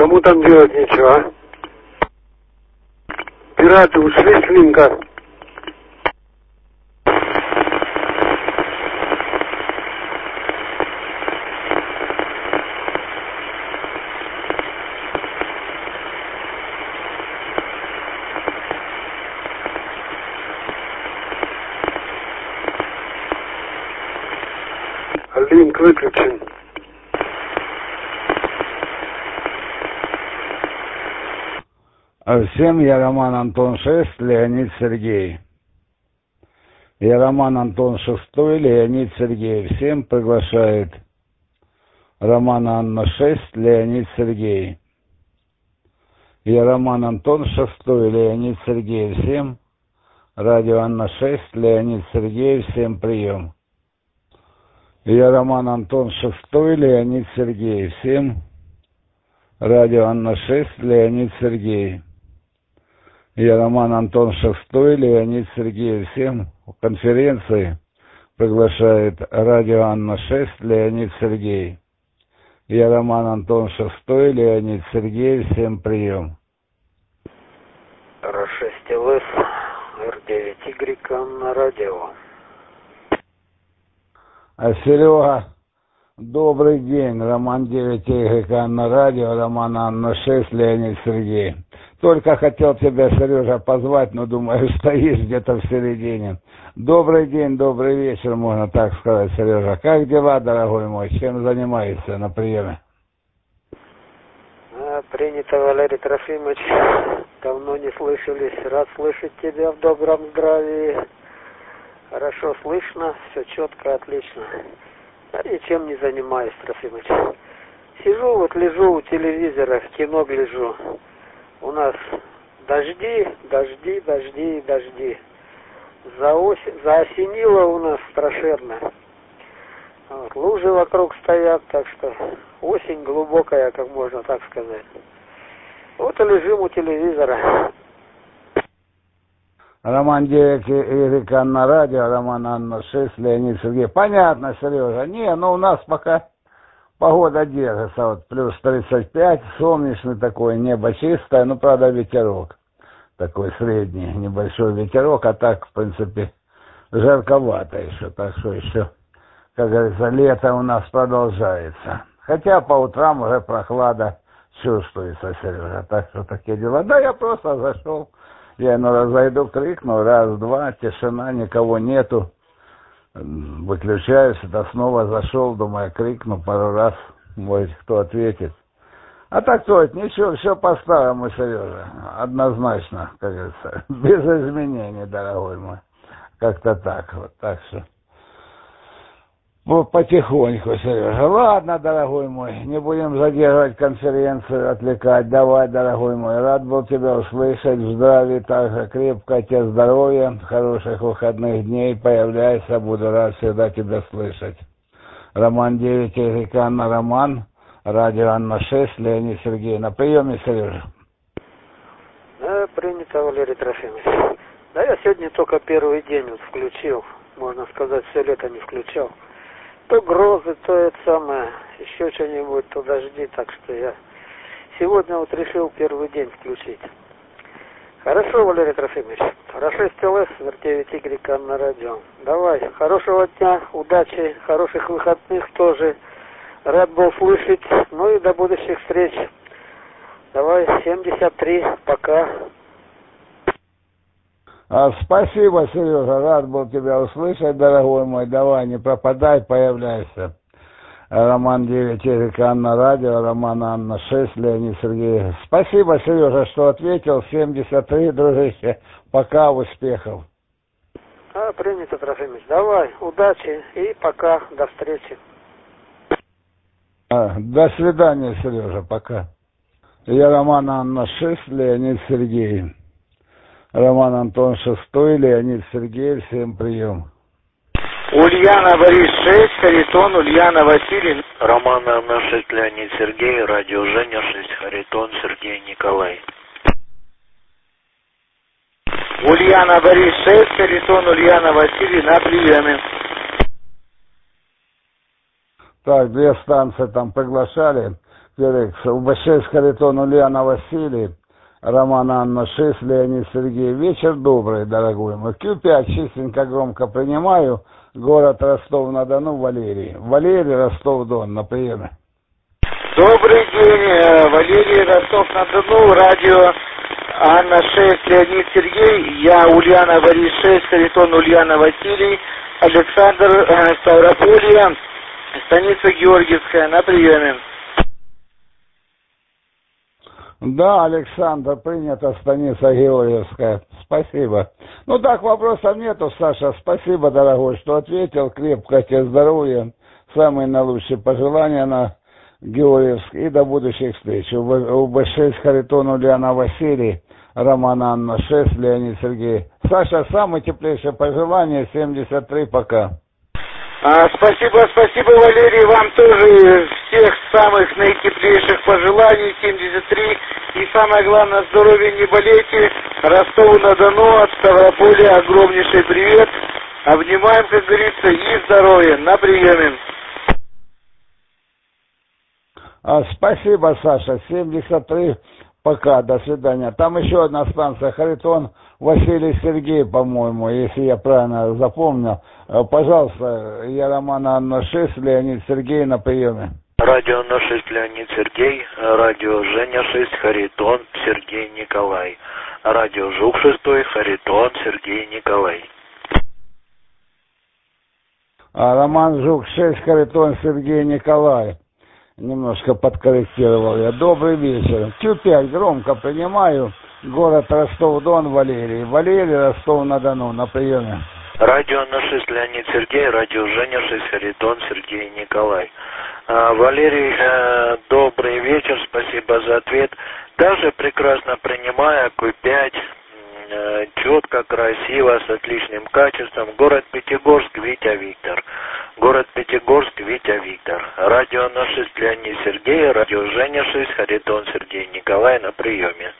Кому там делать нечего, а? Пираты ушли с линка. Линк выключен. Всем я Роман Антон 6, Леонид Сергей. Я Роман Антон 6, Леонид Сергей. Всем приглашает Роман Анна 6, Леонид Сергей. Я Роман Антон 6, Леонид Сергей. Всем радио Анна 6, Леонид Сергей. Всем прием. Я Роман Антон 6, Леонид Сергей. Всем радио Анна 6, Леонид Сергей. Я Роман Антон 6, Леонид Сергей. Всем конференции приглашает радио Анна 6, Леонид Сергей. Я Роман Антон 6, Леонид Сергей. Всем прием. R6LS, R9Y на радио. Серега, добрый день. Роман 9Y на радио, Роман Анна 6, Леонид Сергей. Только хотел тебя, Сережа, позвать, но думаю, стоишь где-то в середине. Добрый день, добрый вечер, можно так сказать, Сережа. Как дела, дорогой мой? Чем занимаешься на приеме? Принято, Валерий Трофимович. Давно не слышались. Рад слышать тебя в добром здравии. Хорошо слышно, все четко, отлично. А ничем не занимаюсь, Трофимович. Сижу, вот лежу у телевизора, в кино гляжу. У нас дожди. Заосенило у нас страшенно. Вот, лужи вокруг стоят, так что осень глубокая, как можно так сказать. Вот и лежим у телевизора. Роман 9Y на радио, Роман Анна 6, Леонид Сергей. Понятно, Сережа. У нас пока погода держится, вот плюс 35, солнечный такой, небо чистое, правда, ветерок. Такой средний, небольшой ветерок, а так, в принципе, жарковато еще, так что еще, как говорится, лето у нас продолжается. Хотя по утрам уже прохлада чувствуется, Сережа, так что такие дела. Да, я просто зашел, я зайду, крикну, раз, два, тишина, никого нету. Выключаюсь, это снова зашел, думаю, крикну пару раз, может, кто ответит. А так то, ничего, все по-старому, Сережа, однозначно, как говорится, без изменений, дорогой мой, как-то так вот, так что, вот потихоньку, Сережа. Ладно, дорогой мой, не будем задерживать конференцию, отвлекать, давай, дорогой мой, рад был тебя услышать, в здравии также, крепко тебе здоровья, хороших выходных дней, появляйся, буду рад всегда тебя слышать. Роман 9Y на Роман. Радио Анна 6, Леонид Сергей. На приеме, Сережа. Да, принято, Валерий Трофимович. Да, я сегодня только первый день вот включил. Можно сказать, все лето не включал. То грозы, то это самое, еще что-нибудь, то дожди. Так что я сегодня вот решил первый день включить. Хорошо, Валерий Трофимович. R6LS, R9Y на радио. Давай, хорошего дня, удачи, хороших выходных тоже. Рад был слышать. И до будущих встреч. Давай, 73, пока. Спасибо, Сережа, рад был тебя услышать, дорогой мой. Давай, не пропадай, появляйся. Роман 9Y на радио, Роман Анна 6, Леонид Сергей. Спасибо, Сережа, что ответил. 73, дружище. Пока, успехов. Принято, Трофимович. Давай, удачи и пока, до встречи. До свидания, Сережа, пока. Я Роман Анна 6, Леонид Сергей. Роман Антон 6, Леонид Сергей, всем прием. Ульяна Борис 6, Харитон, Ульяна Василий. Роман Анна 6, Леонид Сергей, радио Женя 6, Харитон, Сергей Николай. Ульяна Борис 6, Харитон, Ульяна Василий на приеме. Так, две станции там приглашали. Перекс, УБ6 Харитон Ульяна Василий, Роман Анна 6, Леонид Сергей. Вечер добрый, дорогой мой. Q5 чистенько громко принимаю. Город Ростов-на-Дону, Валерий. Валерий, Ростов-Дон, на приеме. Добрый день, Валерий, Ростов-на-Дону, радио Анна 6, Леонид Сергей, я Ульяна Борис 6, Харитон Ульяна Василий, Александр Ставрополье, станица Георгиевская, на приеме. Да, Александр, принято, станица Георгиевская. Спасибо. Ну так, вопросов нету, Саша. Спасибо, дорогой, что ответил. Крепкого тебе здоровья. Самые наилучшие пожелания на Георгиевск. И до будущих встреч. УБ6 Харитон Ульяна Василий, Роман Анна 6, Леонид Сергей. Саша, самые теплейшие пожелания. 73 пока. Спасибо, Валерий, вам тоже всех самых наитеплейших пожеланий, 73, и самое главное, здоровья, не болейте, Ростову-на-Дону, от Ставрополя огромнейший привет, обнимаем, как говорится, и здоровья, на приеме. Спасибо, Саша, 73 пока, до свидания. Там еще одна станция, Харитон Василий Сергей, по-моему, если я правильно запомнил. Пожалуйста, я Роман Анна 6, Леонид Сергей, на приеме. Радио Анна 6, Леонид Сергей, радио Женя 6, Харитон Сергей Николай, радио Жук 6, Харитон Сергей Николай. Роман Жук 6, Харитон Сергей Николай. Немножко подкорректировал я. Добрый вечер. Q5 громко принимаю. Город Ростов-Дон, Валерий. Валерий, Ростов-на-Дону, на приеме. Радио Анна 6, Леонид Сергей, радио Женя 6, Харитон Сергей Николай. Валерий, добрый вечер, спасибо за ответ. Даже прекрасно принимаю Q5, четко, красиво, с отличным качеством. Город Пятигорск, Витя Виктор. Город Пятигорск, Витя Виктор. Радио Анна 6, Леонид Сергей, радио Женя 6, Харитон Сергей Николай, на приеме.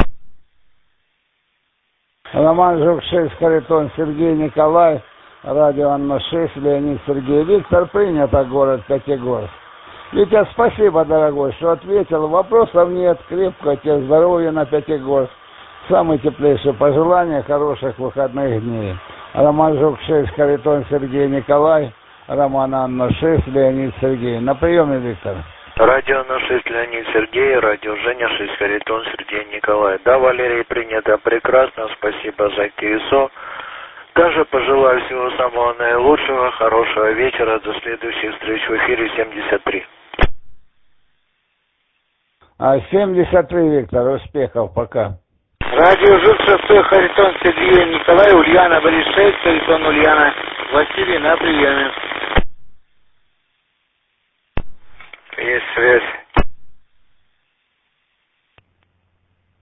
Роман Жук 6, Харитон Сергей Николай, радио Анна 6, Леонид Сергей. Виктор, принято, город Пятигорск. Витя, спасибо, дорогой, что ответил. Вопросов нет, крепкого тебе здоровья на Пятигорск. Самые теплейшие пожелания, хороших выходных дней. Роман Жук 6, Харитон Сергей Николай, Роман Анна 6, Леонид Сергей. На приеме, Виктор. Радио Анна 6, Леонид Сергей, радио Женя 6, Харитон Сергей Николай. Да, Валерий, принято прекрасно, спасибо за КСО. Также пожелаю всего самого наилучшего, хорошего вечера, до следующих встреч в эфире 73. 73, Виктор, успехов, пока. Радио Жук 6, Харитон Сергей Николай, Ульяна Борис 6, Харитон Ульяна Василий, на приеме. Есть связь.